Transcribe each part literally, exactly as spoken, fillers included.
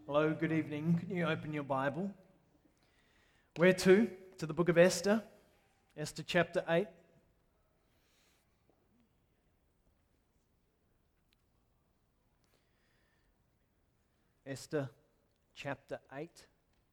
Hello, good evening. Can you open your Bible? Where to? To the book of Esther, Esther chapter eight. Esther chapter eight.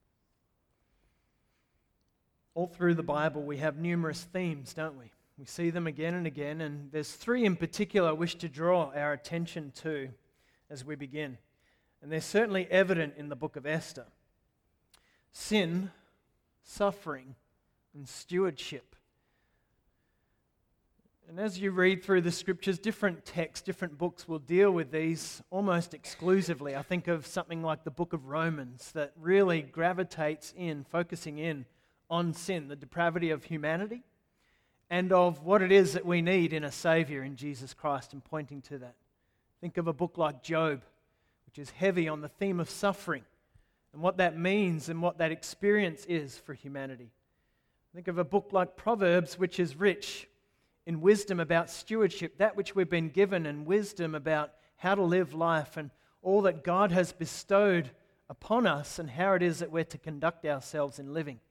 All through the Bible we have numerous themes, don't we? We see them again and again, and there's three in particular I wish to draw our attention to as we begin. And they're certainly evident in the book of Esther. Sin, suffering, and stewardship. And as you read through the scriptures, different texts, different books will deal with these almost exclusively. I think of something like the book of Romans that really gravitates in, focusing in on sin, the depravity of humanity, and of what it is that we need in a Savior in Jesus Christ, and pointing to that. Think of a book like Job, which is heavy on the theme of suffering and what that means and what that experience is for humanity. Think of a book like Proverbs, which is rich in wisdom about stewardship, that which we've been given, and wisdom about how to live life and all that God has bestowed upon us and how it is that we're to conduct ourselves in living.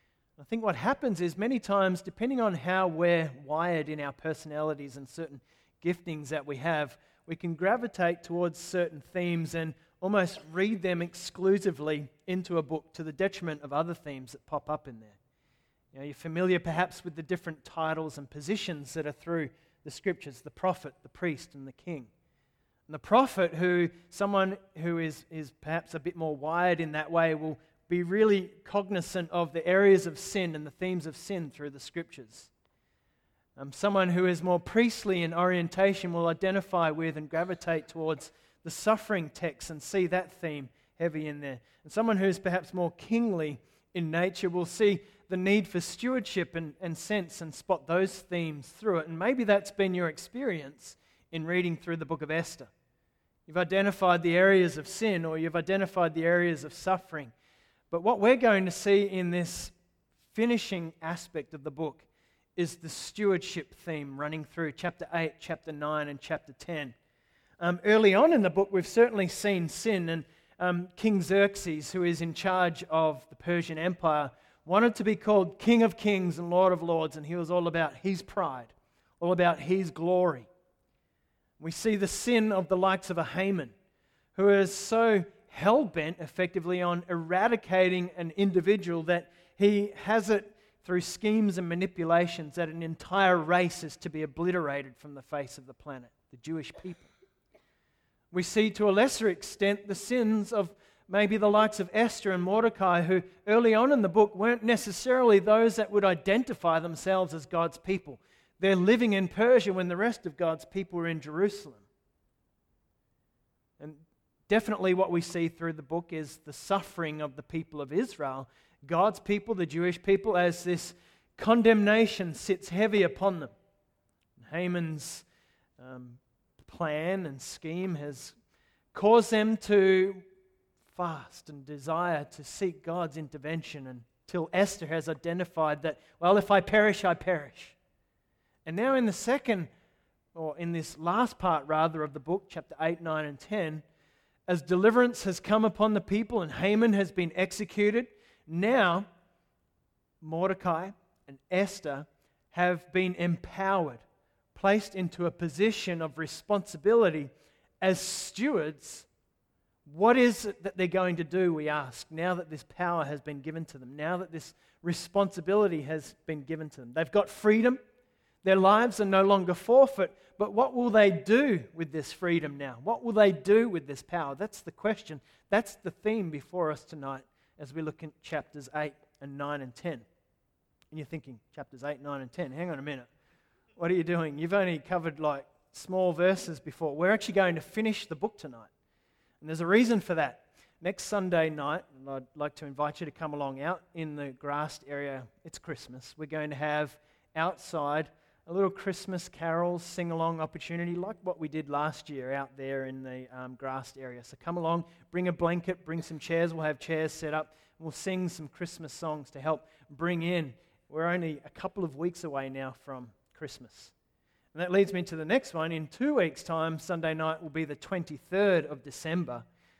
I think what happens is many times, depending on how we're wired in our personalities and certain giftings that we have, we can gravitate towards certain themes and almost read them exclusively into a book to the detriment of other themes that pop up in there. You know, you're familiar perhaps with the different titles and positions that are through the scriptures: the prophet, the priest, and the king. And the prophet, who someone who is, is perhaps a bit more wired in that way, will be really cognizant of the areas of sin and the themes of sin through the scriptures. Um, someone who is more priestly in orientation will identify with and gravitate towards the suffering text and see that theme heavy in there. And someone who is perhaps more kingly in nature will see the need for stewardship and, and sense and spot those themes through it. And maybe that's been your experience in reading through the book of Esther. You've identified the areas of sin, or you've identified the areas of suffering. But what we're going to see in this finishing aspect of the book is the stewardship theme running through chapter eight, chapter nine, and chapter ten. Um, early on in the book, we've certainly seen sin, and um, King Xerxes, who is in charge of the Persian Empire, wanted to be called King of Kings and Lord of Lords, and he was all about his pride, all about his glory. We see the sin of the likes of a Haman, who is so hell-bent effectively on eradicating an individual that he has it through schemes and manipulations that an entire race is to be obliterated from the face of the planet, the Jewish people. We see to a lesser extent the sins of maybe the likes of Esther and Mordecai, who early on in the book weren't necessarily those that would identify themselves as God's people. They're living in Persia when the rest of God's people were in Jerusalem. And definitely what we see through the book is the suffering of the people of Israel, God's people, the Jewish people, as this condemnation sits heavy upon them. Haman's um, plan and scheme has caused them to fast and desire to seek God's intervention, until Esther has identified that, well, if I perish, I perish. And now in the second, or in this last part rather of the book, chapter eight, nine, and ten, as deliverance has come upon the people and Haman has been executed, now Mordecai and Esther have been empowered, placed into a position of responsibility as stewards. What is it that they're going to do, we ask, now that this power has been given to them, now that this responsibility has been given to them? They've got freedom. Their lives are no longer forfeit. But what will they do with this freedom now? What will they do with this power? That's the question. That's the theme before us tonight as we look at chapters eight and nine and ten. And you're thinking, chapters eight, nine, and ten, hang on a minute. What are you doing? You've only covered like small verses before. We're actually going to finish the book tonight. And there's a reason for that. Next Sunday night, and I'd like to invite you to come along out in the grassed area. It's Christmas. We're going to have outside a little Christmas carols, sing-along opportunity like what we did last year out there in the um, grassed area. So come along, bring a blanket, bring some chairs. We'll have chairs set up. And we'll sing some Christmas songs to help bring in. We're only a couple of weeks away now from Christmas. And that leads me to the next one. In two weeks' time, Sunday night will be the twenty-third of December.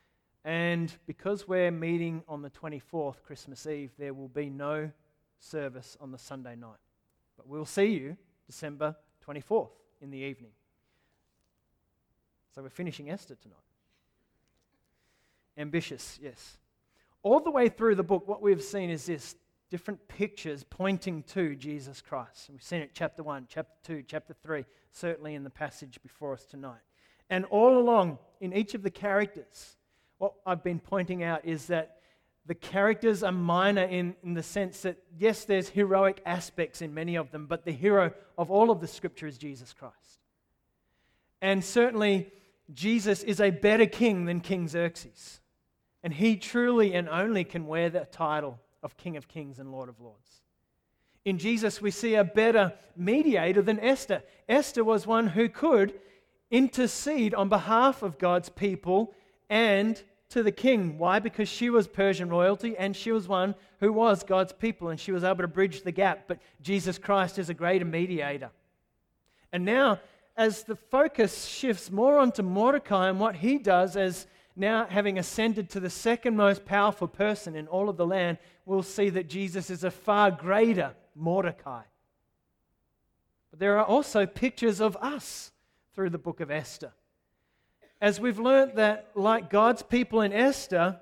And because we're meeting on the twenty-fourth, Christmas Eve, there will be no service on the Sunday night. But we'll see you December twenty-fourth in the evening. So we're finishing Esther tonight. Ambitious, yes. All the way through the book, what we've seen is this, different pictures pointing to Jesus Christ. We've seen it chapter one, chapter two, chapter three, certainly in the passage before us tonight. And all along, in each of the characters, what I've been pointing out is that the characters are minor in, in the sense that, yes, there's heroic aspects in many of them, but the hero of all of the Scripture is Jesus Christ. And certainly, Jesus is a better king than King Xerxes. And he truly and only can wear the title of King of Kings and Lord of Lords. In Jesus, we see a better mediator than Esther. Esther was one who could intercede on behalf of God's people and to the king. Why? Because she was Persian royalty and she was one who was God's people and she was able to bridge the gap. But Jesus Christ is a greater mediator. And now, as the focus shifts more onto Mordecai and what he does as now having ascended to the second most powerful person in all of the land, we'll see that Jesus is a far greater Mordecai. But there are also pictures of us through the book of Esther. As we've learnt that, like God's people in Esther,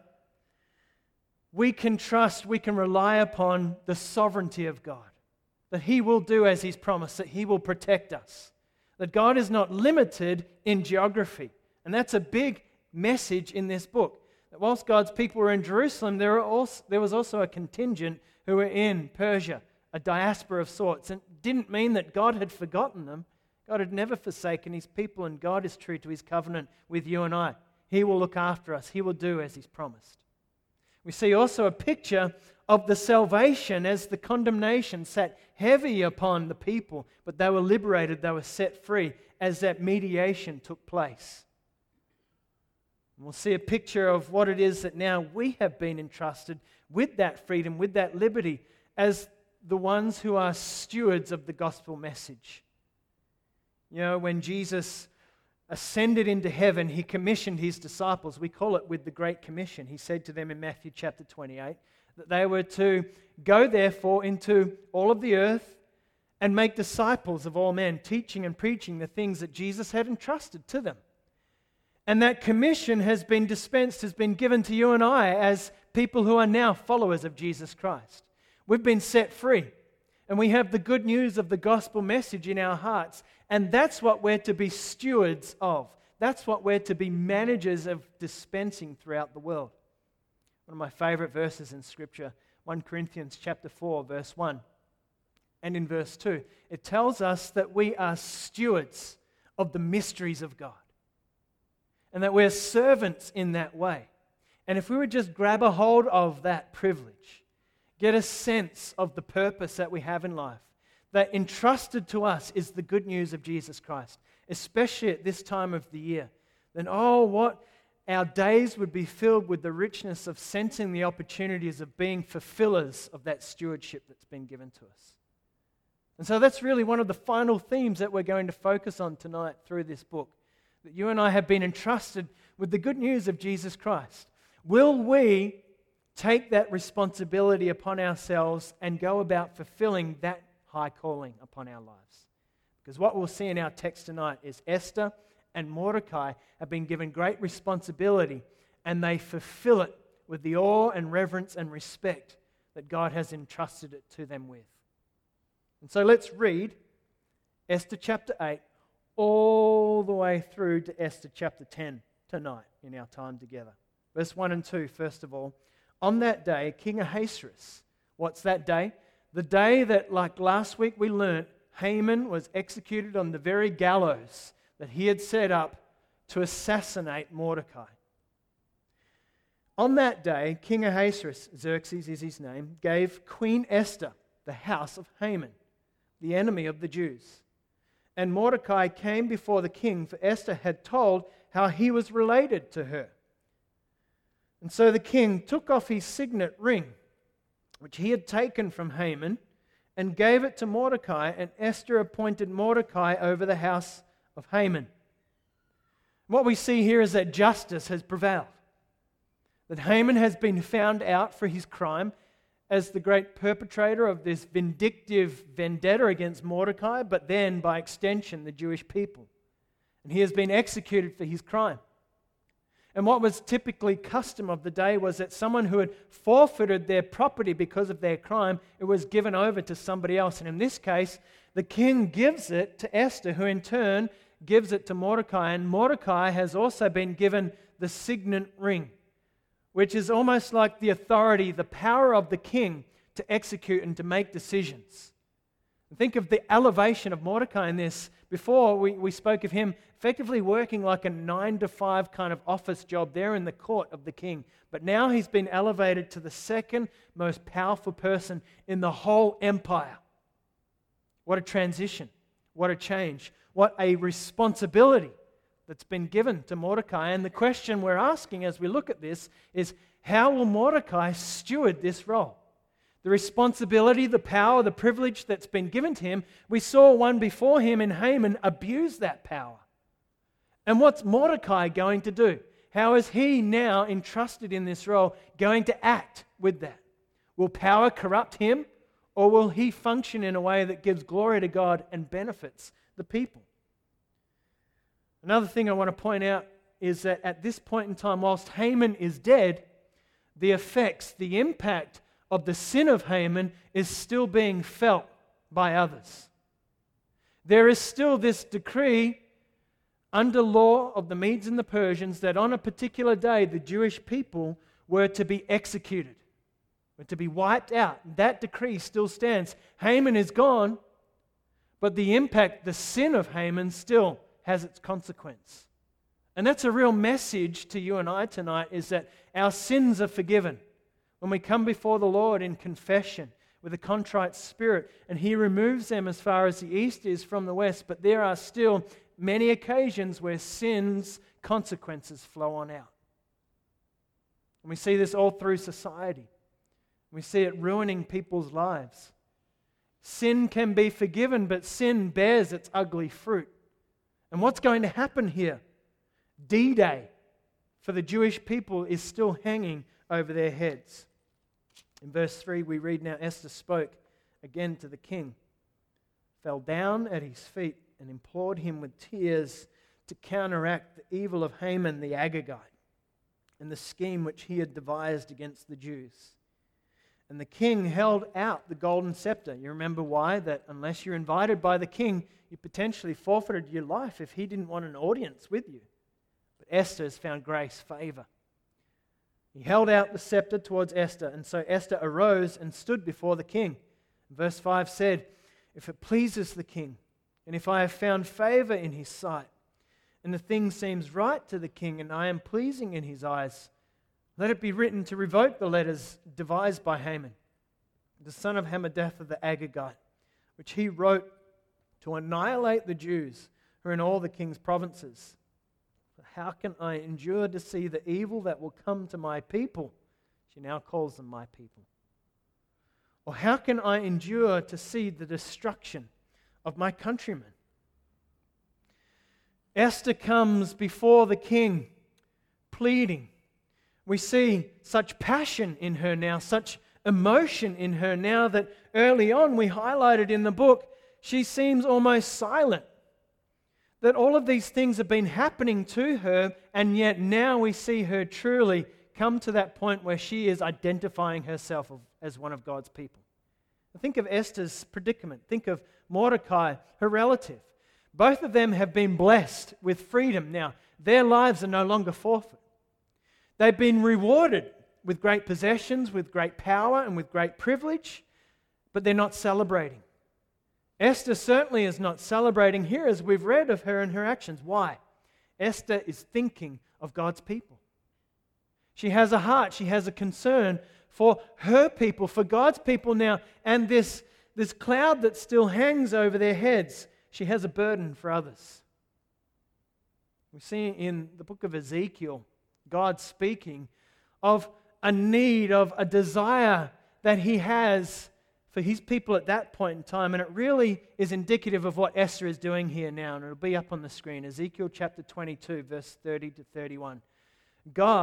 we can trust, we can rely upon the sovereignty of God. That He will do as He's promised, that He will protect us. That God is not limited in geography. And that's a big message in this book. That whilst God's people were in Jerusalem, there, were also, there was also a contingent who were in Persia, a diaspora of sorts. And it didn't mean that God had forgotten them. God had never forsaken His people, and God is true to His covenant with you and I. He will look after us. He will do as He's promised. We see also a picture of the salvation as the condemnation sat heavy upon the people, but they were liberated, they were set free as that mediation took place. And we'll see a picture of what it is that now we have been entrusted with that freedom, with that liberty, as the ones who are stewards of the gospel message. You know, when Jesus ascended into heaven, He commissioned His disciples. We call it with the Great Commission. He said to them in Matthew chapter twenty-eight that they were to go therefore into all of the earth and make disciples of all men, teaching and preaching the things that Jesus had entrusted to them. And that commission has been dispensed, has been given to you and I as people who are now followers of Jesus Christ. We've been set free. And we have the good news of the gospel message in our hearts. And that's what we're to be stewards of. That's what we're to be managers of dispensing throughout the world. One of my favorite verses in Scripture, First Corinthians chapter four, verse one. And in verse two, it tells us that we are stewards of the mysteries of God. And that we're servants in that way. And if we would just grab a hold of that privilege, get a sense of the purpose that we have in life, that entrusted to us is the good news of Jesus Christ, especially at this time of the year, then oh, what our days would be filled with the richness of sensing the opportunities of being fulfillers of that stewardship that's been given to us. And so that's really one of the final themes that we're going to focus on tonight through this book, that you and I have been entrusted with the good news of Jesus Christ. Will we take that responsibility upon ourselves and go about fulfilling that high calling upon our lives? Because what we'll see in our text tonight is Esther and Mordecai have been given great responsibility, and they fulfill it with the awe and reverence and respect that God has entrusted it to them with. And so let's read Esther chapter eight all the way through to Esther chapter ten tonight in our time together. Verse one and two, first of all. On that day, King Ahasuerus, what's that day? The day that, like last week we learnt, Haman was executed on the very gallows that he had set up to assassinate Mordecai. On that day, King Ahasuerus, Xerxes is his name, gave Queen Esther the house of Haman, the enemy of the Jews. And Mordecai came before the king, for Esther had told how he was related to her. And so the king took off his signet ring, which he had taken from Haman, and gave it to Mordecai, and Esther appointed Mordecai over the house of Haman. What we see here is that justice has prevailed. that Haman has been found out for his crime as the great perpetrator of this vindictive vendetta against Mordecai, but then, by extension, the Jewish people. And he has been executed for his crime. And what was typically custom of the day was that someone who had forfeited their property because of their crime, it was given over to somebody else. And in this case, the king gives it to Esther, who in turn gives it to Mordecai. And Mordecai has also been given the signet ring, which is almost like the authority, the power of the king to execute and to make decisions. Think of the elevation of Mordecai in this. Before, we, we spoke of him effectively working like a nine to five kind of office job there in the court of the king. But now he's been elevated to the second most powerful person in the whole empire. What a transition. What a change. What a responsibility that's been given to Mordecai. And the question we're asking as we look at this is, how will Mordecai steward this role? The responsibility, the power, the privilege that's been given to him, we saw one before him in Haman abuse that power. And what's Mordecai going to do? How is he now entrusted in this role going to act with that? Will power corrupt him, or will he function in a way that gives glory to God and benefits the people? Another thing I want to point out is that at this point in time, whilst Haman is dead, the effects, the impact of the sin of Haman is still being felt by others. There is still this decree under law of the Medes and the Persians that on a particular day the Jewish people were to be executed, were to be wiped out. That decree still stands. Haman is gone, but the impact, the sin of Haman still has its consequence. And that's a real message to you and I tonight, is that our sins are forgiven. When we come before the Lord in confession with a contrite spirit, and He removes them as far as the east is from the west, but there are still many occasions where sin's consequences flow on out. And we see this all through society. We see it ruining people's lives. Sin can be forgiven, but sin bears its ugly fruit. And what's going to happen here? D-Day for the Jewish people is still hanging over their heads. In verse three we read, "Now Esther spoke again to the king, fell down at his feet and implored him with tears to counteract the evil of Haman the Agagite and the scheme which he had devised against the Jews. And the king held out the golden scepter." You remember why? That unless you're invited by the king, you potentially forfeited your life if he didn't want an audience with you. But Esther has found grace, favor. He held out the scepter towards Esther, and so Esther arose and stood before the king. Verse five said, "If it pleases the king, and if I have found favor in his sight, and the thing seems right to the king, and I am pleasing in his eyes, let it be written to revoke the letters devised by Haman, the son of Hammedatha the Agagite, which he wrote to annihilate the Jews who are in all the king's provinces. How can I endure to see the evil that will come to my people?" She now calls them my people. "Or how can I endure to see the destruction of my countrymen?" Esther comes before the king, pleading. We see such passion in her now, such emotion in her now, that early on we highlighted in the book, she seems almost silent. That all of these things have been happening to her, and yet now we see her truly come to that point where she is identifying herself as one of God's people. Think of Esther's predicament. Think of Mordecai, her relative. Both of them have been blessed with freedom. Now, their lives are no longer forfeit. They've been rewarded with great possessions, with great power, and with great privilege, but they're not celebrating. Esther certainly is not celebrating here, as we've read of her and her actions. Why? Esther is thinking of God's people. She has a heart, she has a concern for her people, for God's people now, and this, this cloud that still hangs over their heads. She has a burden for others. We see in the book of Ezekiel, God speaking of a need, of a desire that He has for His people at that point in time, and it really is indicative of what Esther is doing here now, and it'll be up on the screen. Ezekiel chapter twenty-two, verse thirty to thirty-one. God,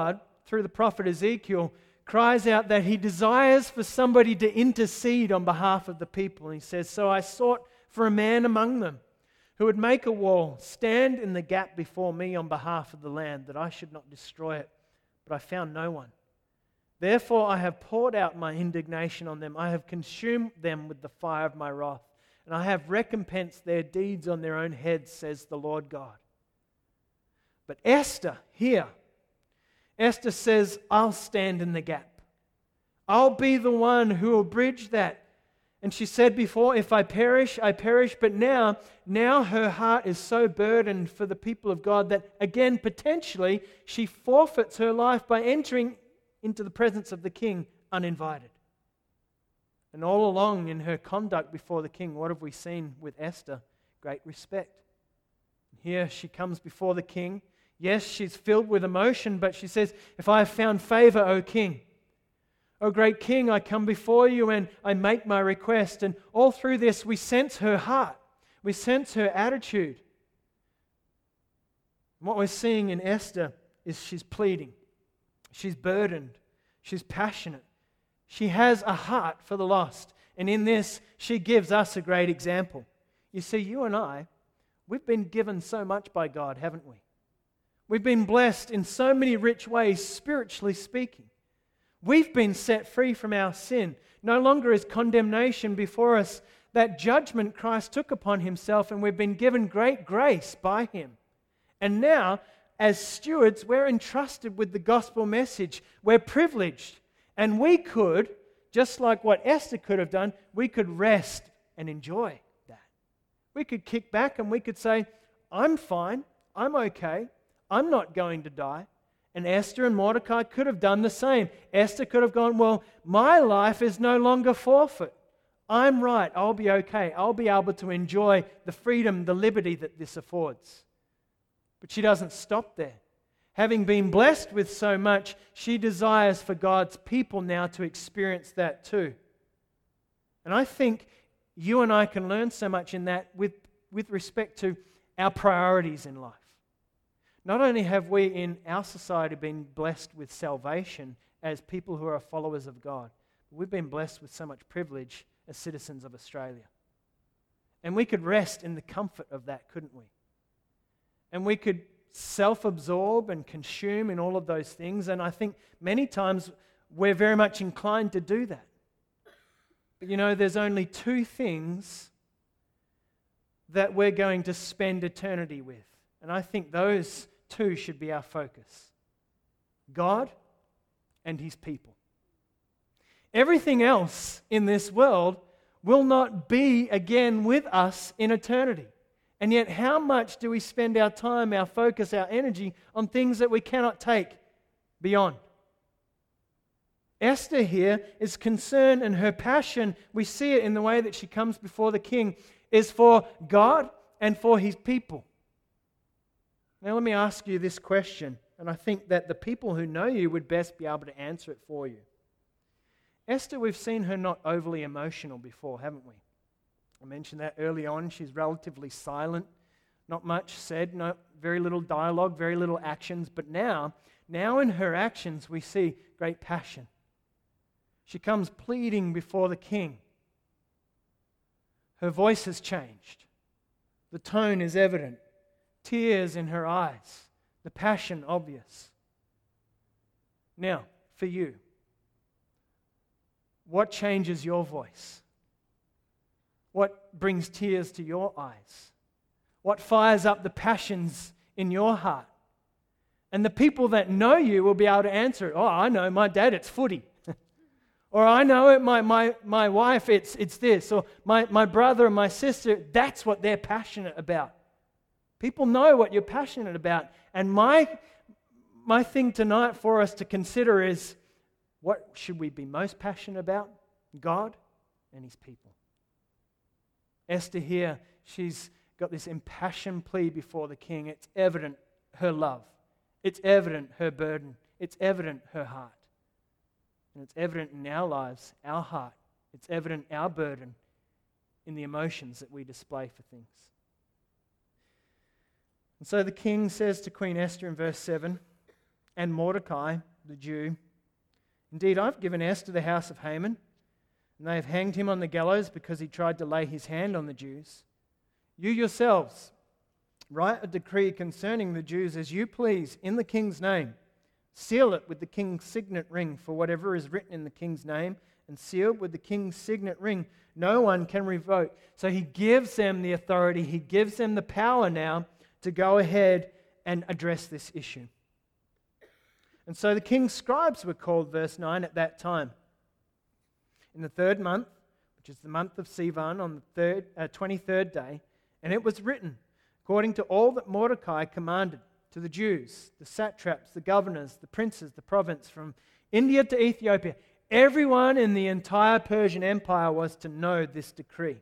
through the prophet Ezekiel, cries out that he desires for somebody to intercede on behalf of the people. And he says, "So I sought for a man among them who would make a wall, stand in the gap before me on behalf of the land, that I should not destroy it. But I found no one. Therefore I have poured out my indignation on them. I have consumed them with the fire of my wrath, and I have recompensed their deeds on their own heads, says the Lord God." But Esther here, Esther says, "I'll stand in the gap. I'll be the one who will bridge that." And she said before, "If I perish, I perish." But now, now her heart is so burdened for the people of God that, again, potentially, she forfeits her life by entering into the presence of the king uninvited. And all along in her conduct before the king, what have we seen with Esther? Great respect. Here she comes before the king. Yes, she's filled with emotion, but she says, "If I have found favor, O king, O great king, I come before you and I make my request." And all through this, we sense her heart. We sense her attitude. And what we're seeing in Esther is she's pleading. She's burdened. She's passionate. She has a heart for the lost. And in this, she gives us a great example. You see, you and I, we've been given so much by God, haven't we? We've been blessed in so many rich ways, spiritually speaking. We've been set free from our sin. No longer is condemnation before us. That judgment Christ took upon himself, and we've been given great grace by him. And now, as stewards, we're entrusted with the gospel message. We're privileged. And we could, just like what Esther could have done, we could rest and enjoy that. We could kick back and we could say, "I'm fine. I'm okay. I'm not going to die." And Esther and Mordecai could have done the same. Esther could have gone, "Well, my life is no longer forfeit. I'm right. I'll be okay. I'll be able to enjoy the freedom, the liberty that this affords." But she doesn't stop there. Having been blessed with so much, she desires for God's people now to experience that too. And I think you and I can learn so much in that with, with respect to our priorities in life. Not only have we in our society been blessed with salvation as people who are followers of God, but we've been blessed with so much privilege as citizens of Australia. And we could rest in the comfort of that, couldn't we? And we could self-absorb and consume in all of those things. And I think many times we're very much inclined to do that. But you know, there's only two things that we're going to spend eternity with. And I think those two should be our focus. God and his people. Everything else in this world will not be again with us in eternity. And yet, how much do we spend our time, our focus, our energy on things that we cannot take beyond? Esther here is concerned, and her passion, we see it in the way that she comes before the king, is for God and for his people. Now let me ask you this question, and I think that the people who know you would best be able to answer it for you. Esther, we've seen her not overly emotional before, haven't we? I mentioned that early on. She's relatively silent, not much said, no, very little dialogue, very little actions. But now, now in her actions, we see great passion. She comes pleading before the king. Her voice has changed. The tone is evident. Tears in her eyes. The passion obvious. Now, for you, what changes your voice? What brings tears to your eyes? What fires up the passions in your heart? And the people that know you will be able to answer it. "Oh, I know, my dad, it's footy." Or "I know it, my, my, my wife, it's, it's this." Or my, my brother and my sister, that's what they're passionate about. People know what you're passionate about. And my, my thing tonight for us to consider is, what should we be most passionate about? God and his people. Esther here, she's got this impassioned plea before the king. It's evident her love. It's evident her burden. It's evident her heart. And it's evident in our lives, our heart. It's evident our burden in the emotions that we display for things. And so the king says to Queen Esther in verse seven, "And Mordecai, the Jew, "Indeed, I've given Esther the house of Haman, and they have hanged him on the gallows because he tried to lay his hand on the Jews. You yourselves write a decree concerning the Jews as you please in the king's name. Seal it with the king's signet ring, for whatever is written in the king's name and sealed with the king's signet ring, no one can revoke." So he gives them the authority, he gives them the power now to go ahead and address this issue. And so the king's scribes were called, verse nine, at that time. In the third month, which is the month of Sivan, on the third, uh, twenty-third day, and it was written, according to all that Mordecai commanded, to the Jews, the satraps, the governors, the princes, the province, from India to Ethiopia. Everyone in the entire Persian Empire was to know this decree.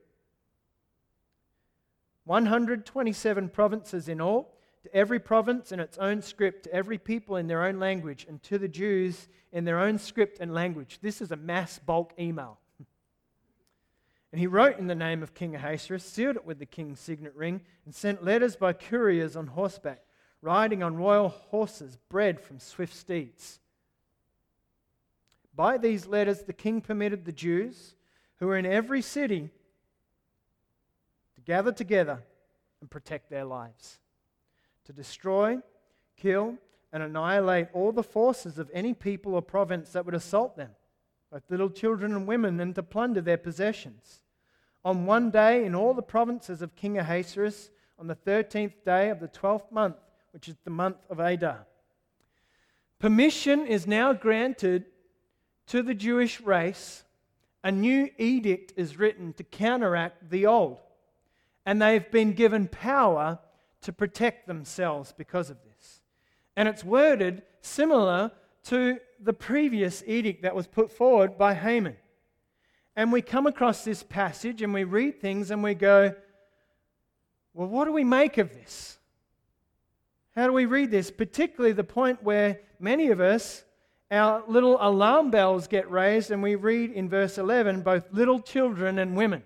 one hundred twenty-seven provinces in all, to every province in its own script, to every people in their own language, and to the Jews in their own script and language. This is a mass bulk email. And he wrote in the name of King Ahasuerus, sealed it with the king's signet ring, and sent letters by couriers on horseback, riding on royal horses, bred from swift steeds. By these letters the king permitted the Jews, who were in every city, to gather together and protect their lives, to destroy, kill, and annihilate all the forces of any people or province that would assault them, both little children and women, and to plunder their possessions. On one day in all the provinces of King Ahasuerus, on the thirteenth day of the twelfth month, which is the month of Adar. Permission is now granted to the Jewish race. A new edict is written to counteract the old, and they've been given power to protect themselves because of this. And it's worded similar to the previous edict that was put forward by Haman. And we come across this passage and we read things and we go, well, what do we make of this? How do we read this? Particularly the point where many of us, our little alarm bells get raised, and we read in verse eleven, both little children and women,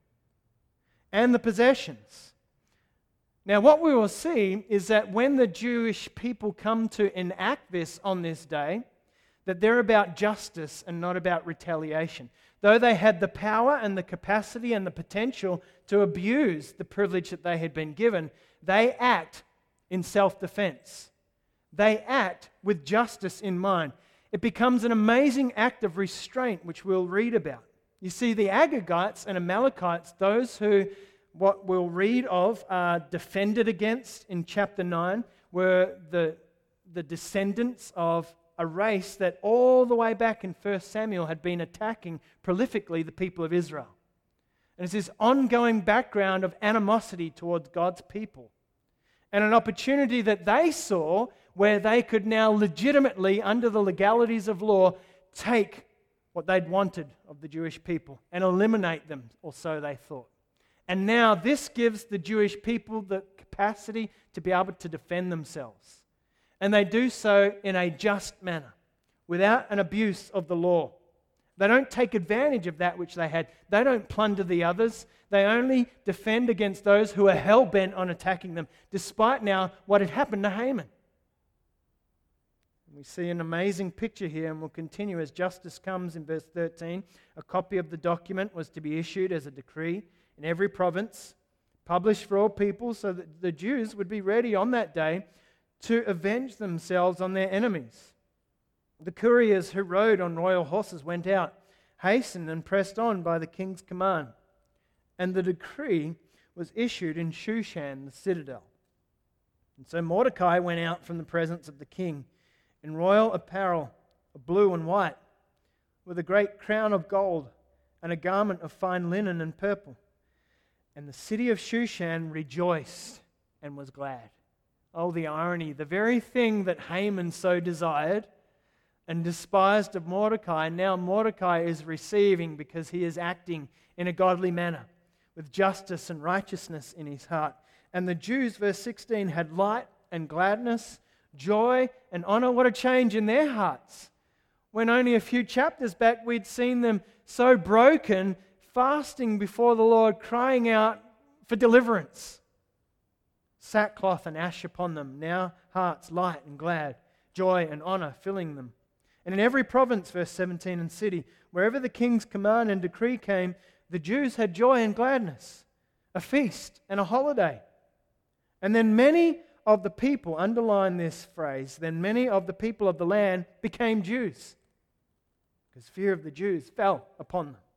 and the possessions. Now, what we will see is that when the Jewish people come to enact this on this day, that they're about justice and not about retaliation. Though they had the power and the capacity and the potential to abuse the privilege that they had been given, they act in self-defense. They act with justice in mind. It becomes an amazing act of restraint, which we'll read about. You see, the Agagites and Amalekites, those who, what we'll read of, are defended against in chapter nine, were the, the descendants of a race that all the way back in First Samuel had been attacking prolifically the people of Israel. And it's this ongoing background of animosity towards God's people. And an opportunity that they saw where they could now legitimately, under the legalities of law, take what they'd wanted of the Jewish people and eliminate them, or so they thought. And now this gives the Jewish people the capacity to be able to defend themselves. And they do so in a just manner, without an abuse of the law. They don't take advantage of that which they had. They don't plunder the others. They only defend against those who are hell-bent on attacking them, despite now what had happened to Haman. We see an amazing picture here, and we'll continue as justice comes in verse thirteen. A copy of the document was to be issued as a decree in every province, published for all people, so that the Jews would be ready on that day to avenge themselves on their enemies. The couriers who rode on royal horses went out, hastened and pressed on by the king's command. And the decree was issued in Shushan, the citadel. And so Mordecai went out from the presence of the king in royal apparel of blue and white, with a great crown of gold and a garment of fine linen and purple. And the city of Shushan rejoiced and was glad. Oh, the irony. The very thing that Haman so desired and despised of Mordecai, now Mordecai is receiving because he is acting in a godly manner with justice and righteousness in his heart. And the Jews, verse sixteen, had light and gladness, joy and honor. What a change in their hearts. When only a few chapters back we'd seen them so broken, fasting before the Lord, crying out for deliverance. Sackcloth and ash upon them, now hearts light and glad, joy and honor filling them. And in every province, verse seventeen, and city, wherever the king's command and decree came, the Jews had joy and gladness, a feast and a holiday. And then many of the people, underline this phrase, then many of the people of the land became Jews, because fear of the Jews fell upon them.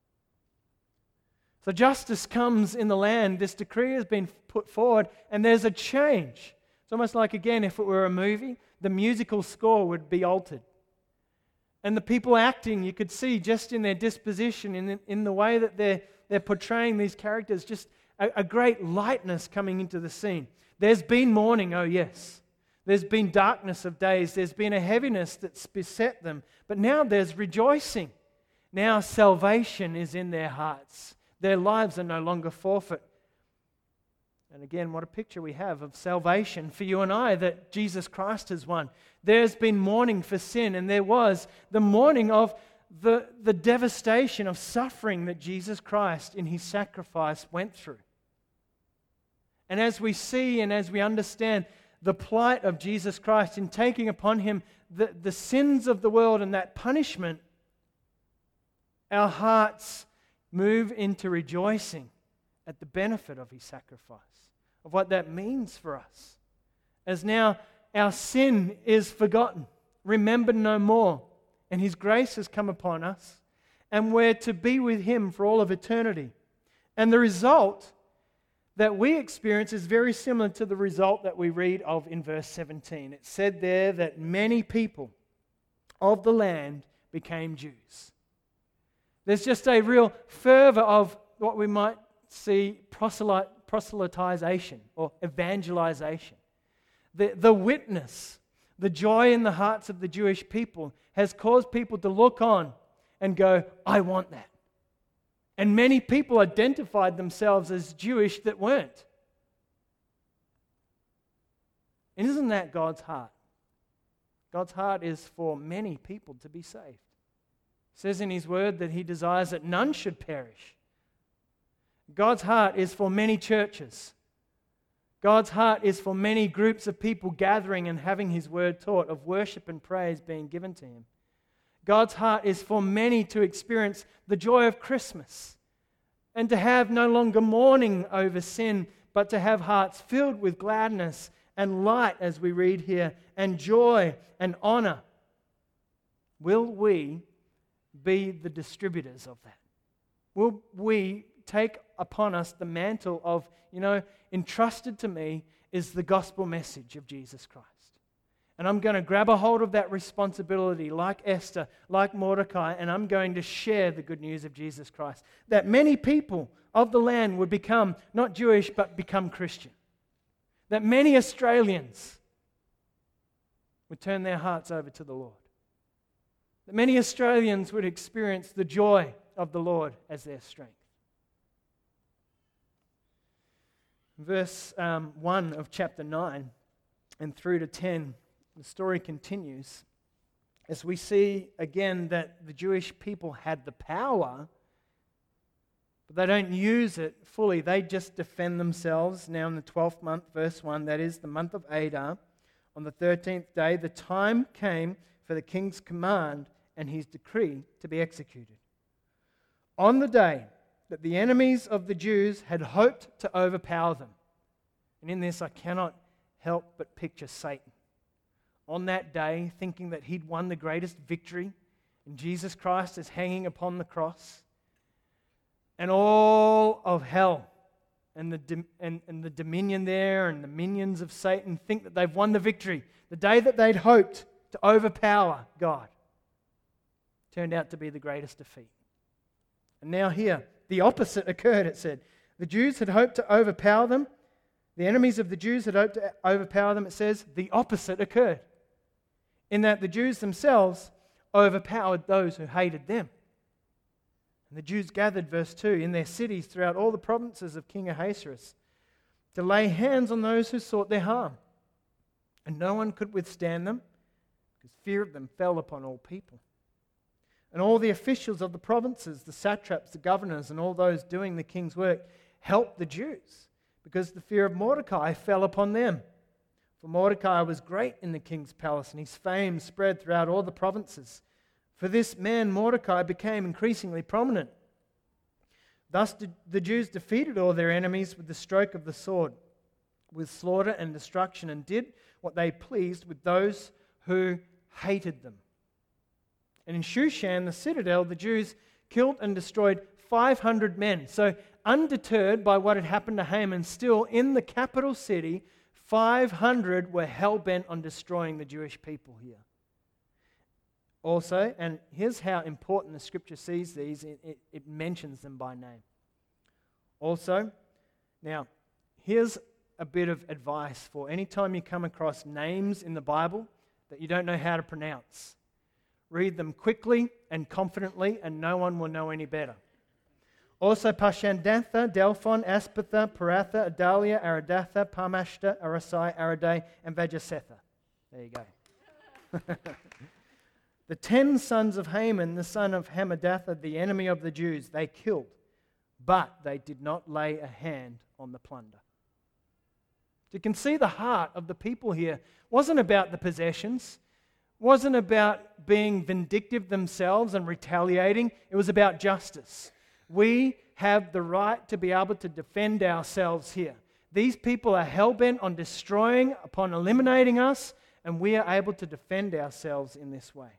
So justice comes in the land. This decree has been put forward, and there's a change. It's almost like, again, if it were a movie, the musical score would be altered. And the people acting, you could see just in their disposition, in, in the way that they're, they're portraying these characters, just a, a great lightness coming into the scene. There's been mourning, oh yes. There's been darkness of days. There's been a heaviness that's beset them. But now there's rejoicing. Now salvation is in their hearts. Their lives are no longer forfeit. And again, what a picture we have of salvation for you and I, that Jesus Christ has won. There's been mourning for sin, and there was the mourning of the, the devastation of suffering that Jesus Christ in His sacrifice went through. And as we see and as we understand the plight of Jesus Christ in taking upon Him the, the sins of the world and that punishment, our hearts move into rejoicing at the benefit of His sacrifice, of what that means for us. As now our sin is forgotten, remembered no more, and His grace has come upon us, and we're to be with Him for all of eternity. And the result that we experience is very similar to the result that we read of in verse seventeen. It said there that many people of the land became Jews. There's just a real fervor of what we might see proselyte, proselytization or evangelization. The, the witness, the joy in the hearts of the Jewish people has caused people to look on and go, I want that. And many people identified themselves as Jewish that weren't. And isn't that God's heart? God's heart is for many people to be saved. It says in His word that He desires that none should perish. God's heart is for many churches. God's heart is for many groups of people gathering and having His word taught, of worship and praise being given to Him. God's heart is for many to experience the joy of Christmas and to have no longer mourning over sin, but to have hearts filled with gladness and light, as we read here, and joy and honor. Will we be the distributors of that? Will we take upon us the mantle of, you know, entrusted to me is the gospel message of Jesus Christ. And I'm going to grab a hold of that responsibility like Esther, like Mordecai, and I'm going to share the good news of Jesus Christ. That many people of the land would become not Jewish, but become Christian. That many Australians would turn their hearts over to the Lord. That many Australians would experience the joy of the Lord as their strength. Verse um, one of chapter nine and through to ten, the story continues as we see again that the Jewish people had the power, but they don't use it fully. They just defend themselves. Now in the twelfth month, verse one, that is the month of Adar, on the thirteenth day, the time came for the king's command and his decree to be executed. On the day that the enemies of the Jews had hoped to overpower them. And in this I cannot help but picture Satan. On that day, thinking that he'd won the greatest victory, and Jesus Christ is hanging upon the cross, and all of hell and the, and, and the dominion there and the minions of Satan think that they've won the victory. The day that they'd hoped to overpower God turned out to be the greatest defeat. And now here, the opposite occurred, it said. The Jews had hoped to overpower them. The enemies of the Jews had hoped to overpower them. It says the opposite occurred, in that the Jews themselves overpowered those who hated them. And the Jews gathered, verse two, in their cities throughout all the provinces of King Ahasuerus to lay hands on those who sought their harm. And no one could withstand them, because fear of them fell upon all people. And all the officials of the provinces, the satraps, the governors, and all those doing the king's work helped the Jews, because the fear of Mordecai fell upon them. For Mordecai was great in the king's palace, and his fame spread throughout all the provinces. For this man Mordecai became increasingly prominent. Thus did the Jews defeated all their enemies with the stroke of the sword, with slaughter and destruction, and did what they pleased with those who hated them. And in Shushan, the citadel, the Jews killed and destroyed five hundred men. So, undeterred by what had happened to Haman, still in the capital city, five hundred were hell-bent on destroying the Jewish people here. Also, and here's how important the scripture sees these, it, it, it mentions them by name. Also, now, here's a bit of advice for any time you come across names in the Bible that you don't know how to pronounce. Read them quickly and confidently, and no one will know any better. Also, Pashandatha, Delphon, Aspatha, Paratha, Adalia, Aradatha, Parmashta, Arasai, Aradai, and Vajasetha. There you go. The ten sons of Haman, the son of Hammedatha, the enemy of the Jews, they killed, but they did not lay a hand on the plunder. You can see the heart of the people here wasn't about the possessions, wasn't about being vindictive themselves and retaliating. It was about justice. We have the right to be able to defend ourselves here. These people are hell-bent on destroying, upon eliminating us, and we are able to defend ourselves in this way.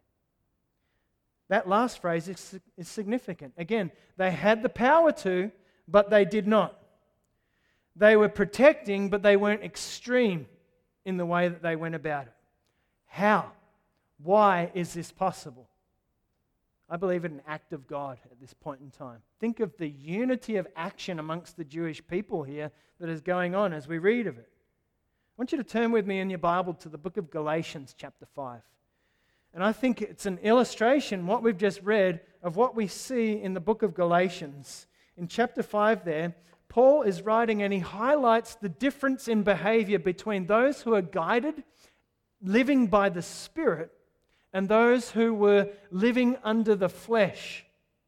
That last phrase is, is significant. Again, they had the power to, but they did not. They were protecting, but they weren't extreme in the way that they went about it. How? Why is this possible? I believe it an act of God at this point in time. Think of the unity of action amongst the Jewish people here that is going on as we read of it. I want you to turn with me in your Bible to the book of Galatians chapter five. And I think it's an illustration, what we've just read, of what we see in the book of Galatians. In chapter five there, Paul is writing and he highlights the difference in behavior between those who are guided, living by the Spirit, and those who were living under the flesh.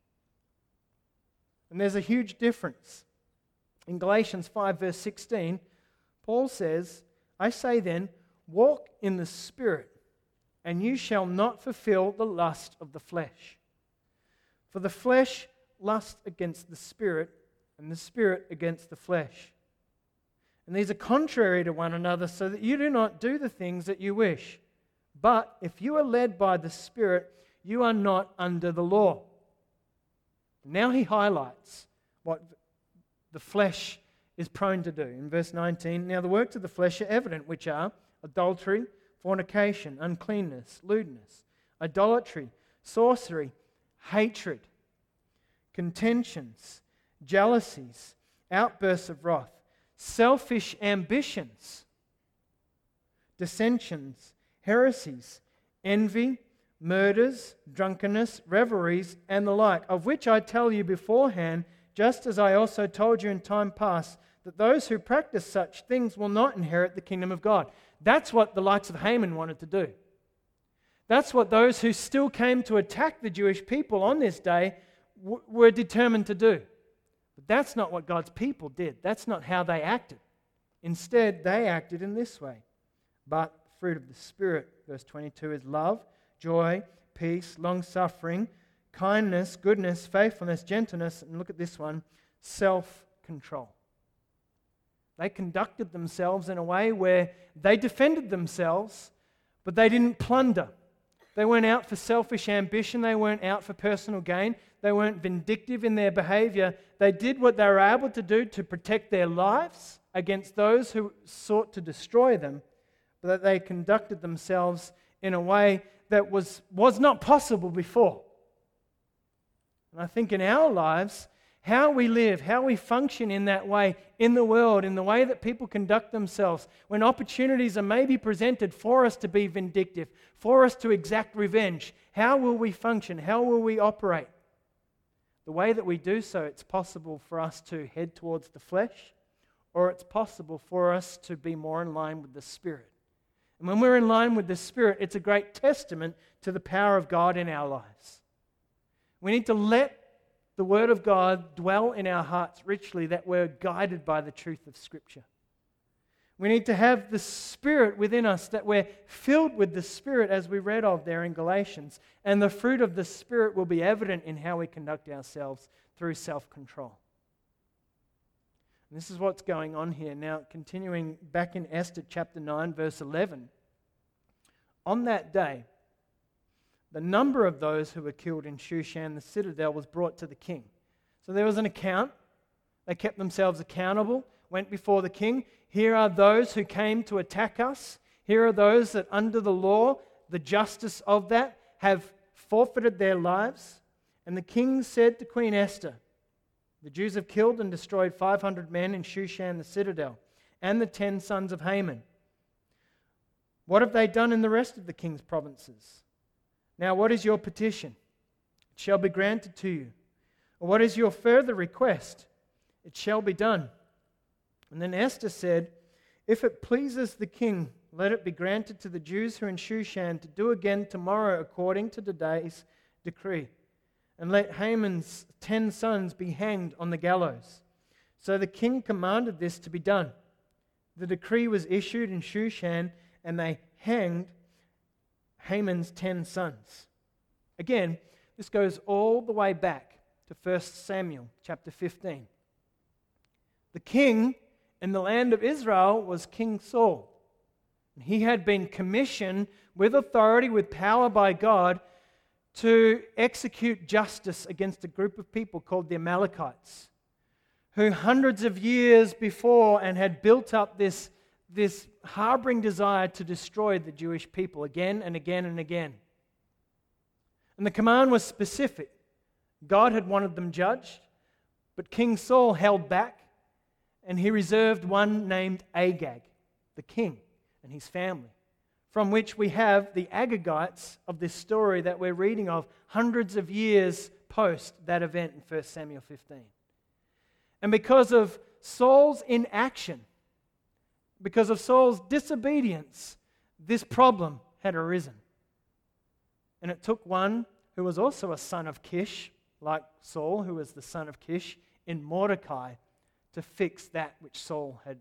And there's a huge difference. In Galatians five verse sixteen, Paul says, I say then, walk in the Spirit, and you shall not fulfill the lust of the flesh. For the flesh lusts against the Spirit, and the Spirit against the flesh. And these are contrary to one another, so that you do not do the things that you wish. But if you are led by the Spirit, you are not under the law. Now he highlights what the flesh is prone to do. In verse nineteen, now the works of the flesh are evident, which are adultery, fornication, uncleanness, lewdness, idolatry, sorcery, hatred, contentions, jealousies, outbursts of wrath, selfish ambitions, dissensions, heresies, envy, murders, drunkenness, revelries, and the like, of which I tell you beforehand, just as I also told you in time past, that those who practice such things will not inherit the kingdom of God. That's what the likes of Haman wanted to do. That's what those who still came to attack the Jewish people on this day w- were determined to do. But that's not what God's people did. That's not how they acted. Instead, they acted in this way. But fruit of the Spirit, verse twenty-two, is love, joy, peace, long-suffering, kindness, goodness, faithfulness, gentleness, and look at this one, self-control. They conducted themselves in a way where they defended themselves, but they didn't plunder. They weren't out for selfish ambition. They weren't out for personal gain. They weren't vindictive in their behavior. They did what they were able to do to protect their lives against those who sought to destroy them, but that they conducted themselves in a way that was, was not possible before. And I think in our lives, how we live, how we function in that way in the world, in the way that people conduct themselves, when opportunities are maybe presented for us to be vindictive, for us to exact revenge, how will we function? How will we operate? The way that we do so, it's possible for us to head towards the flesh, or it's possible for us to be more in line with the Spirit. And when we're in line with the Spirit, it's a great testament to the power of God in our lives. We need to let the Word of God dwell in our hearts richly, that we're guided by the truth of Scripture. We need to have the Spirit within us, that we're filled with the Spirit as we read of there in Galatians. And the fruit of the Spirit will be evident in how we conduct ourselves through self-control. And this is what's going on here. Now, continuing back in Esther chapter nine, verse eleven. On that day, the number of those who were killed in Shushan the citadel was brought to the king. So there was an account. They kept themselves accountable, went before the king. Here are those who came to attack us. Here are those that under the law, the justice of that, have forfeited their lives. And the king said to Queen Esther, the Jews have killed and destroyed five hundred men in Shushan the citadel, and the ten sons of Haman. What have they done in the rest of the king's provinces? Now what is your petition? It shall be granted to you. Or what is your further request? It shall be done. And then Esther said, if it pleases the king, let it be granted to the Jews who are in Shushan to do again tomorrow according to today's decree. And let Haman's ten sons be hanged on the gallows. So the king commanded this to be done. The decree was issued in Shushan, and they hanged Haman's ten sons. Again, this goes all the way back to First Samuel chapter fifteen. The king in the land of Israel was King Saul. He had been commissioned with authority, with power by God, to execute justice against a group of people called the Amalekites, who hundreds of years before and had built up this, this harboring desire to destroy the Jewish people again and again and again. And the command was specific. God had wanted them judged, but King Saul held back, and he reserved one named Agag, the king, and his family, from which we have the Agagites of this story that we're reading of hundreds of years post that event in First Samuel fifteen. And because of Saul's inaction, because of Saul's disobedience, this problem had arisen. And it took one who was also a son of Kish, like Saul, who was the son of Kish, in Mordecai, to fix that which Saul had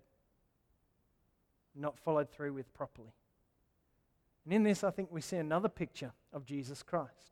not followed through with properly. And in this, I think we see another picture of Jesus Christ.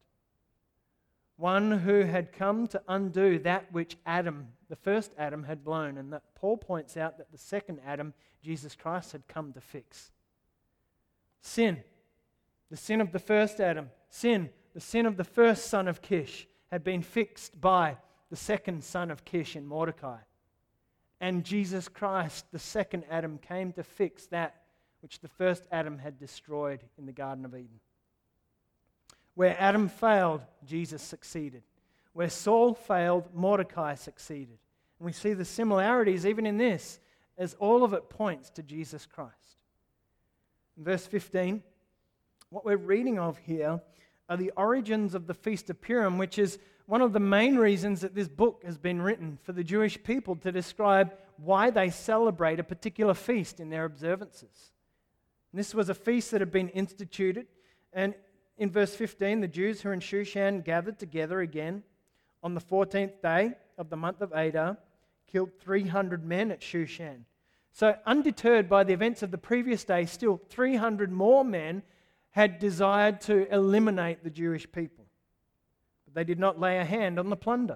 One who had come to undo that which Adam, the first Adam, had blown. And that Paul points out that the second Adam, Jesus Christ, had come to fix. Sin, the sin of the first Adam, sin, the sin of the first son of Kish, had been fixed by the second son of Kish in Mordecai. And Jesus Christ, the second Adam, came to fix that which the first Adam had destroyed in the Garden of Eden. Where Adam failed, Jesus succeeded. Where Saul failed, Mordecai succeeded. And we see the similarities even in this, as all of it points to Jesus Christ. In verse fifteen, what we're reading of here are the origins of the Feast of Purim, which is one of the main reasons that this book has been written for the Jewish people to describe why they celebrate a particular feast in their observances. And this was a feast that had been instituted, and in verse fifteen, the Jews who are in Shushan gathered together again on the fourteenth day of the month of Adar, killed three hundred men at Shushan. So undeterred by the events of the previous day, still three hundred more men had desired to eliminate the Jewish people. But they did not lay a hand on the plunder.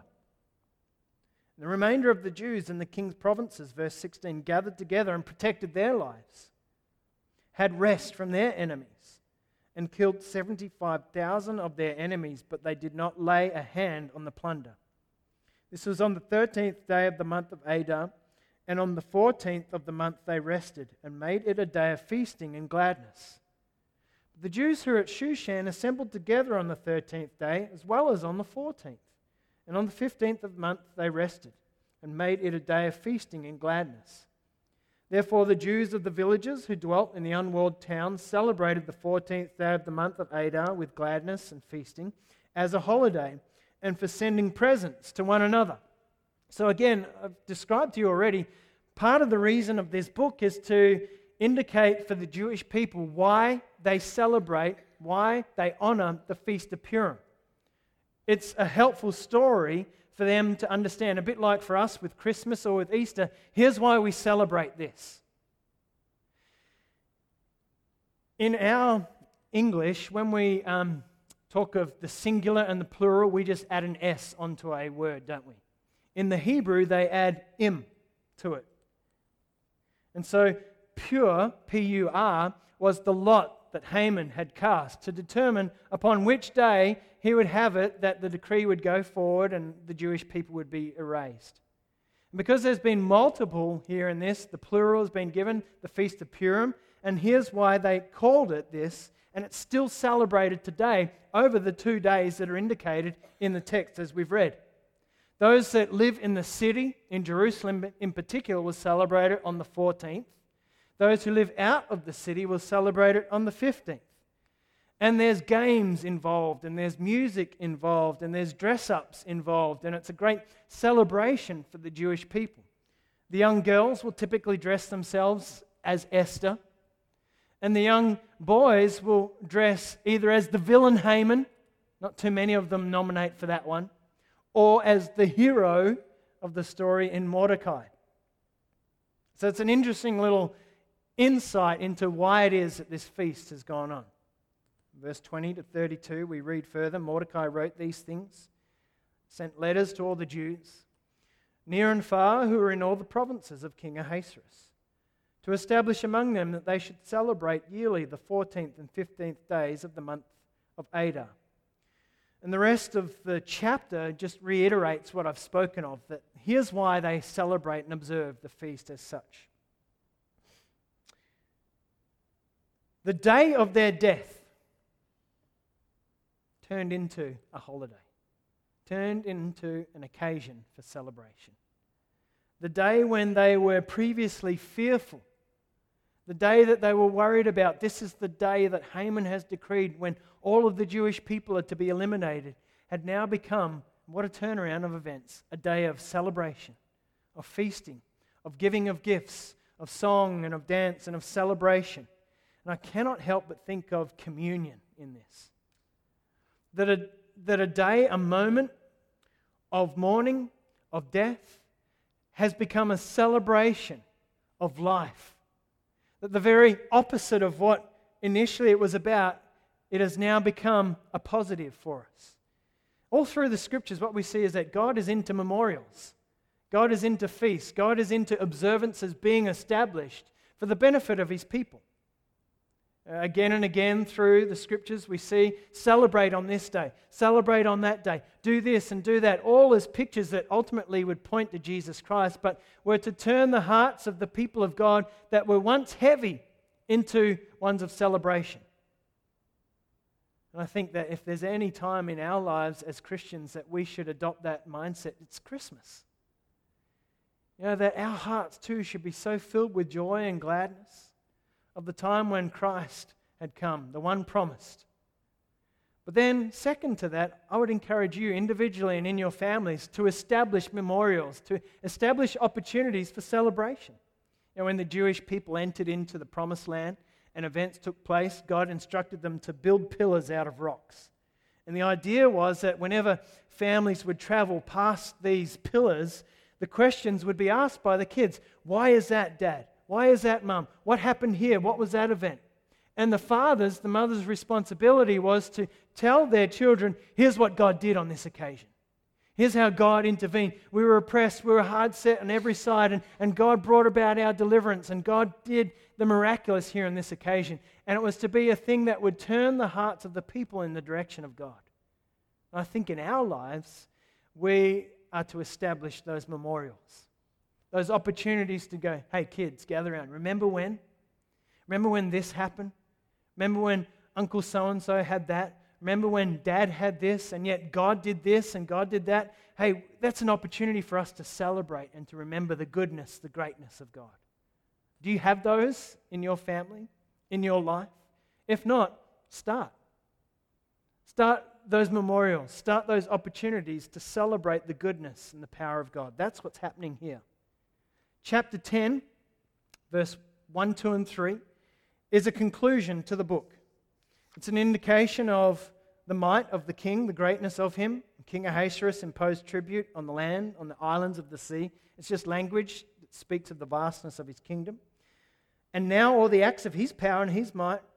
The remainder of the Jews in the king's provinces, verse sixteen, gathered together and protected their lives, had rest from their enemies, and killed seventy-five thousand of their enemies, but they did not lay a hand on the plunder. This was on the thirteenth day of the month of Adar, and on the fourteenth of the month they rested, and made it a day of feasting and gladness. The Jews who were at Shushan assembled together on the thirteenth day, as well as on the fourteenth. And on the fifteenth of the month they rested, and made it a day of feasting and gladness. Therefore the Jews of the villages who dwelt in the unwalled towns celebrated the fourteenth day of the month of Adar with gladness and feasting as a holiday, and for sending presents to one another. So again, I've described to you already, part of the reason of this book is to indicate for the Jewish people why they celebrate, why they honor the Feast of Purim. It's a helpful story for them to understand, a bit like for us with Christmas or with Easter. Here's why we celebrate this. In our English, when we um, talk of the singular and the plural, we just add an S onto a word, don't we? In the Hebrew, they add im to it. And so pur, P U R, was the lot that Haman had cast to determine upon which day he would have it that the decree would go forward and the Jewish people would be erased. And because there's been multiple here in this, the plural has been given, the Feast of Purim, and here's why they called it this, and it's still celebrated today over the two days that are indicated in the text as we've read. Those that live in the city, in Jerusalem in particular, will celebrate it on the fourteenth. Those who live out of the city will celebrate it on the fifteenth. And there's games involved, and there's music involved, and there's dress-ups involved, and it's a great celebration for the Jewish people. The young girls will typically dress themselves as Esther, and the young boys will dress either as the villain Haman, not too many of them nominate for that one, or as the hero of the story in Mordecai. So it's an interesting little insight into why it is that this feast has gone on. Verse twenty to thirty-two, we read further, Mordecai wrote these things, sent letters to all the Jews, near and far, who were in all the provinces of King Ahasuerus, to establish among them that they should celebrate yearly the fourteenth and fifteenth days of the month of Adar. And the rest of the chapter just reiterates what I've spoken of, that here's why they celebrate and observe the feast as such. The day of their death turned into a holiday, turned into an occasion for celebration. The day when they were previously fearful, the day that they were worried about, this is the day that Haman has decreed when all of the Jewish people are to be eliminated, had now become, what a turnaround of events, a day of celebration, of feasting, of giving of gifts, of song and of dance and of celebration. And I cannot help but think of communion in this. That a, that a day, a moment of mourning, of death, has become a celebration of life. That the very opposite of what initially it was about, it has now become a positive for us. All through the Scriptures, what we see is that God is into memorials. God is into feasts. God is into observances being established for the benefit of His people. Uh, again and again through the Scriptures, we see celebrate on this day, celebrate on that day, do this and do that, all as pictures that ultimately would point to Jesus Christ, but were to turn the hearts of the people of God that were once heavy into ones of celebration. And I think that if there's any time in our lives as Christians that we should adopt that mindset, it's Christmas. You know, that our hearts too should be so filled with joy and gladness of the time when Christ had come, the one promised. But then, second to that, I would encourage you individually and in your families to establish memorials, to establish opportunities for celebration. You know, when the Jewish people entered into the promised land and events took place, God instructed them to build pillars out of rocks. And the idea was that whenever families would travel past these pillars, the questions would be asked by the kids, why is that, Dad? Why is that, Mum? What happened here? What was that event? And the father's, the mother's responsibility was to tell their children, here's what God did on this occasion. Here's how God intervened. We were oppressed, we were hard set on every side, and, and God brought about our deliverance, and God did the miraculous here on this occasion. And it was to be a thing that would turn the hearts of the people in the direction of God. And I think in our lives, we are to establish those memorials. Those opportunities to go, hey kids, gather around. Remember when? Remember when this happened? Remember when Uncle so-and-so had that? Remember when Dad had this and yet God did this and God did that? Hey, that's an opportunity for us to celebrate and to remember the goodness, the greatness of God. Do you have those in your family, in your life? If not, start. Start those memorials. Start those opportunities to celebrate the goodness and the power of God. That's what's happening here. Chapter ten, verse one, two, and three, is a conclusion to the book. It's an indication of the might of the king, the greatness of him. King Ahasuerus imposed tribute on the land, on the islands of the sea. It's just language that speaks of the vastness of his kingdom. And now all the acts of his power and his might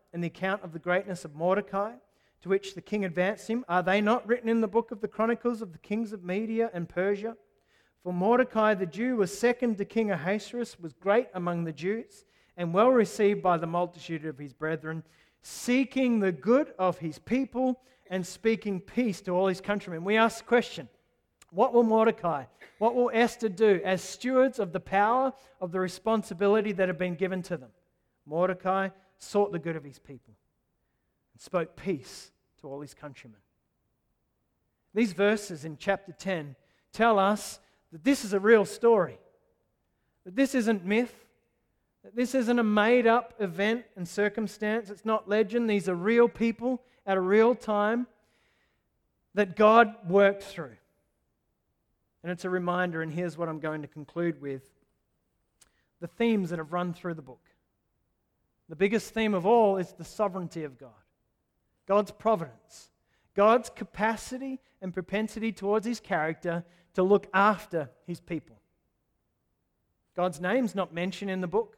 and the account of the greatness of Mordecai, to which the king advanced him, are they not written in the book of the Chronicles of the kings of Media and Persia? For Mordecai the Jew was second to King Ahasuerus, was great among the Jews, and well received by the multitude of his brethren, seeking the good of his people and speaking peace to all his countrymen. We ask the question, what will Mordecai, what will Esther do as stewards of the power, of the responsibility that have been given to them? Mordecai sought the good of his people and spoke peace to all his countrymen. These verses in chapter ten tell us that this is a real story, that this isn't myth, that this isn't a made-up event and circumstance. It's not legend. These are real people at a real time that God worked through. And it's a reminder, and here's what I'm going to conclude with, the themes that have run through the book. The biggest theme of all is the sovereignty of God, God's providence, God's capacity and propensity towards his character to look after his people. God's name's not mentioned in the book.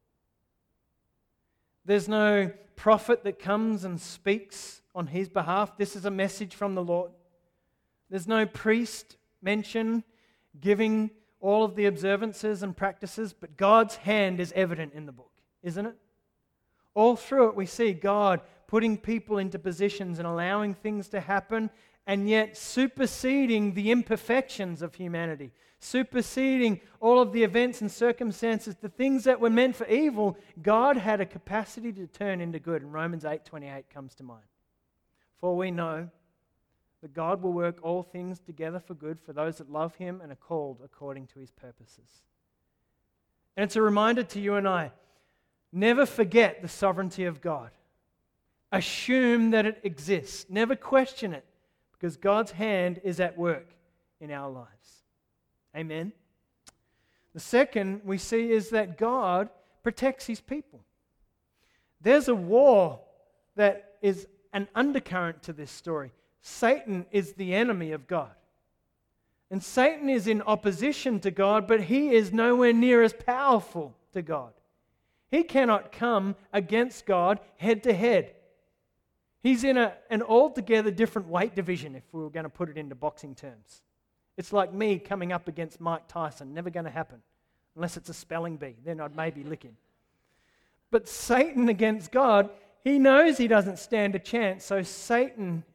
There's no prophet that comes and speaks on his behalf. This is a message from the Lord. There's no priest mentioned giving all of the observances and practices, but God's hand is evident in the book, isn't it? All through it we see God putting people into positions and allowing things to happen, and yet superseding the imperfections of humanity, superseding all of the events and circumstances, the things that were meant for evil. God had a capacity to turn into good, and Romans eight twenty-eight comes to mind. For we know that God will work all things together for good for those that love him and are called according to his purposes. And it's a reminder to you and I, never forget the sovereignty of God. Assume that it exists. Never question it, because God's hand is at work in our lives. Amen. The second we see is that God protects his people. There's a war that is an undercurrent to this story. Satan is the enemy of God. And Satan is in opposition to God, but he is nowhere near as powerful to God. He cannot come against God head to head. He's in a, an altogether different weight division, if we were going to put it into boxing terms. It's like me coming up against Mike Tyson. Never going to happen. Unless it's a spelling bee. Then I'd maybe lick him. But Satan against God, he knows he doesn't stand a chance. So Satan,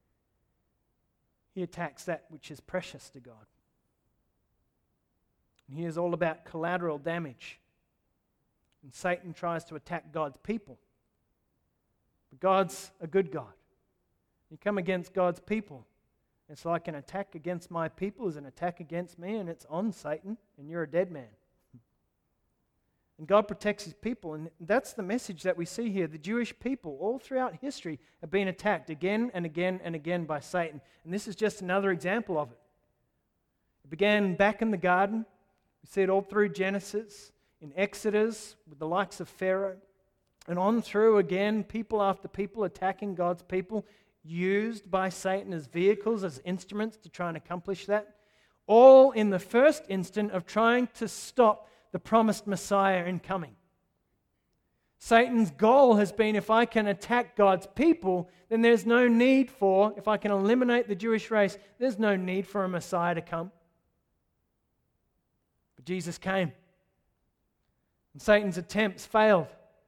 he attacks that which is precious to God. And he is all about collateral damage. And Satan tries to attack God's people. But God's a good God. You come against God's people, it's like an attack against my people is an attack against me, and it's on, Satan, and you're a dead man. And God protects his people, and that's the message that we see here. The Jewish people, all throughout history, have been attacked again and again and again by Satan. And this is just another example of it. It began back in the garden. We see it all through Genesis, in Exodus, with the likes of Pharaoh, and on through again, people after people attacking God's people, used by Satan as vehicles, as instruments to try and accomplish that. All in the first instant of trying to stop the promised Messiah in coming. Satan's goal has been, if I can attack God's people, then there's no need for, if I can eliminate the Jewish race, there's no need for a Messiah to come. But Jesus came. And Satan's attempts failed.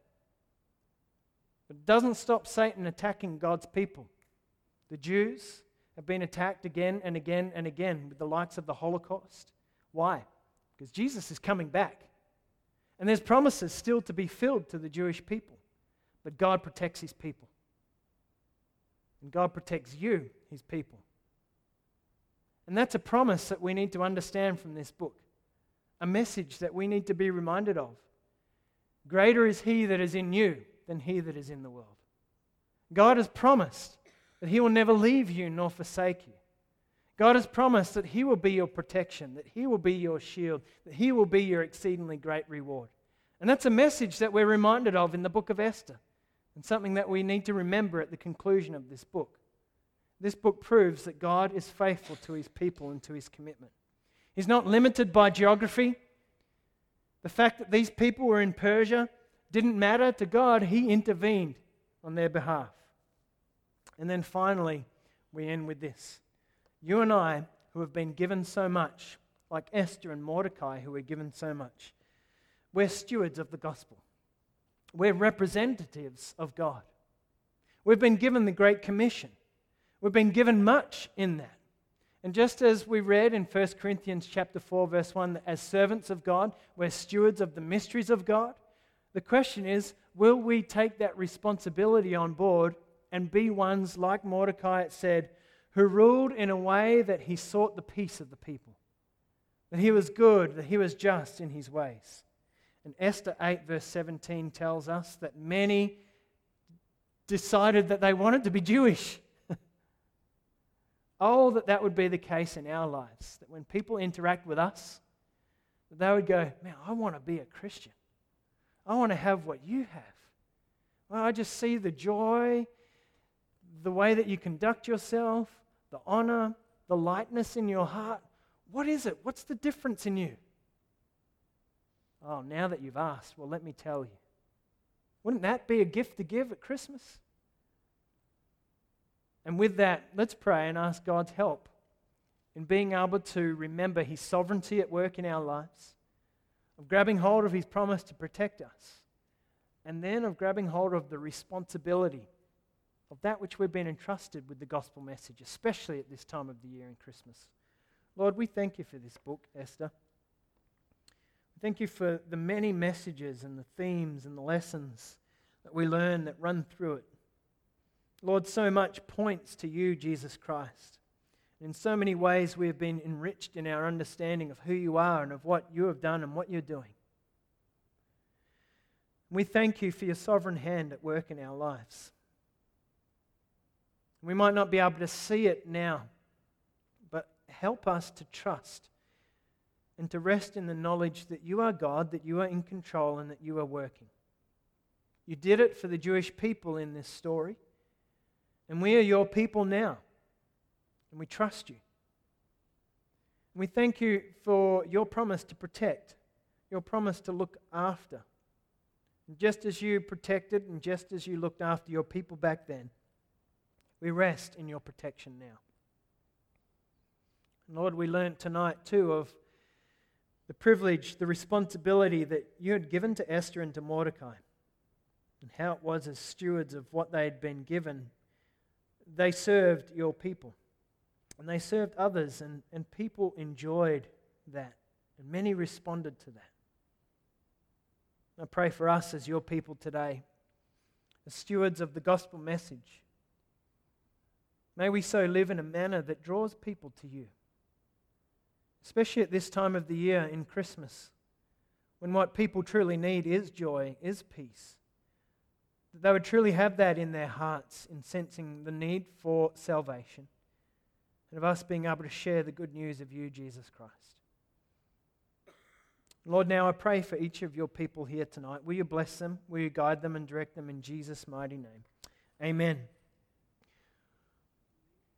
But it doesn't stop Satan attacking God's people. The Jews have been attacked again and again and again with the likes of the Holocaust. Why? Because Jesus is coming back. And there's promises still to be filled to the Jewish people. But God protects his people. And God protects you, his people. And that's a promise that we need to understand from this book. A message that we need to be reminded of. Greater is he that is in you than he that is in the world. God has promised that he will never leave you nor forsake you. God has promised that he will be your protection, that he will be your shield, that he will be your exceedingly great reward. And that's a message that we're reminded of in the book of Esther, and something that we need to remember at the conclusion of this book. This book proves that God is faithful to his people and to his commitment. He's not limited by geography. The fact that these people were in Persia didn't matter to God. He intervened on their behalf. And then finally, we end with this. You and I, who have been given so much, like Esther and Mordecai, who were given so much, we're stewards of the gospel. We're representatives of God. We've been given the Great Commission. We've been given much in that. And just as we read in First Corinthians chapter four, verse one, that as servants of God, we're stewards of the mysteries of God, the question is, will we take that responsibility on board and be ones, like Mordecai it said, who ruled in a way that he sought the peace of the people, that he was good, that he was just in his ways. And Esther eight, verse seventeen tells us that many decided that they wanted to be Jewish. Oh, that that would be the case in our lives, that when people interact with us, that they would go, man, I want to be a Christian. I want to have what you have. Well, I just see the joy, the way that you conduct yourself, the honor, the lightness in your heart. What is it? What's the difference in you? Oh, now that you've asked, well, let me tell you. Wouldn't that be a gift to give at Christmas? And with that, let's pray and ask God's help in being able to remember His sovereignty at work in our lives, of grabbing hold of His promise to protect us, and then of grabbing hold of the responsibility of that which we've been entrusted with the gospel message, especially at this time of the year in Christmas. Lord, we thank you for this book, Esther. Thank you for the many messages and the themes and the lessons that we learn that run through it. Lord, so much points to you, Jesus Christ. In so many ways we have been enriched in our understanding of who you are and of what you have done and what you're doing. We thank you for your sovereign hand at work in our lives. We might not be able to see it now, but help us to trust and to rest in the knowledge that you are God, that you are in control, and that you are working. You did it for the Jewish people in this story, and we are your people now, and we trust you. And we thank you for your promise to protect, your promise to look after. And just as you protected and just as you looked after your people back then, we rest in your protection now. And Lord, we learned tonight too of the privilege, the responsibility that you had given to Esther and to Mordecai, and how it was as stewards of what they had been given. They served your people, and they served others, and, and people enjoyed that, and many responded to that. I pray for us as your people today, as stewards of the gospel message. May we so live in a manner that draws people to you, especially at this time of the year in Christmas, when what people truly need is joy, is peace. That they would truly have that in their hearts in sensing the need for salvation and of us being able to share the good news of you, Jesus Christ. Lord, now I pray for each of your people here tonight. Will you bless them? Will you guide them and direct them in Jesus' mighty name? Amen.